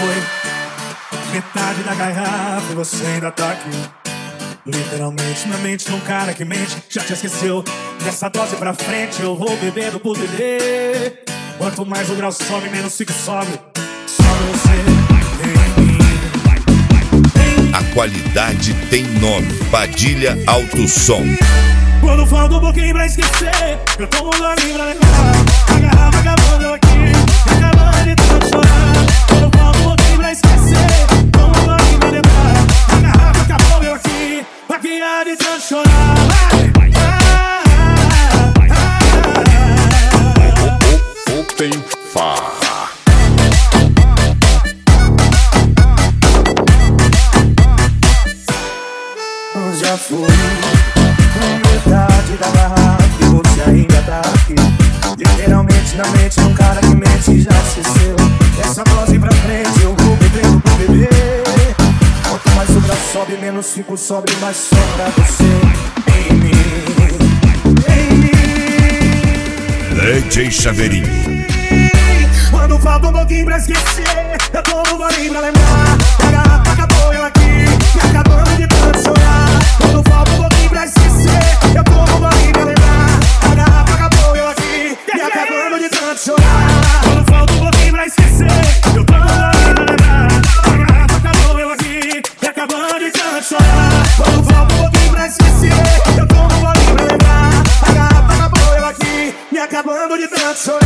foi metade da garrafa e você ainda tá aqui. Literalmente na mente de um cara que mente. Já te esqueceu, dessa dose pra frente eu vou bebendo por beber. Quanto mais o grau sobe, menos fico sóbrio. Sobe você em mim. A qualidade tem nome: Padilha Alto Som. Quando falta um pouquinho pra esquecer, eu tomo um golinho pra lembrar. A garrafa acabando eu aqui, acabando de tanto chorar. Quando falta um pouquinho pra esquecer, tomo um golinho pra lembrar. A garrafa acabou eu aqui, maquiada de tanto chorar. Open Farra. Já fui metade da garrafa e você ainda tá aqui. Literalmente na mente de um cara que mente já esqueceu. Essa dose pra frente eu vou bebendo por beber. Quanto mais o braço sobe, menos fico sóbrio, mais sobra você em mim, em mim. DJ Chaveirinho. Quando falta um pouquinho pra esquecer, eu tomo um golinho pra lembrar. A garrafa acabou eu aqui, me acabando de tanto chorar. Quando falta um pouquinho pra esquecer, eu tomo um golinho pra lembrar. A garrafa acabou eu aqui, me acabando de tanto chorar. Quando falta um pouquinho pra esquecer, eu tomo um golinho pra lembrar. A garrafa acabou eu aqui, me acabando de tanto chorar. Quando falta um pouquinho pra esquecer, eu tomo um golinho pra lembrar. A garrafa acabou eu aqui, me acabando de tanto chorar.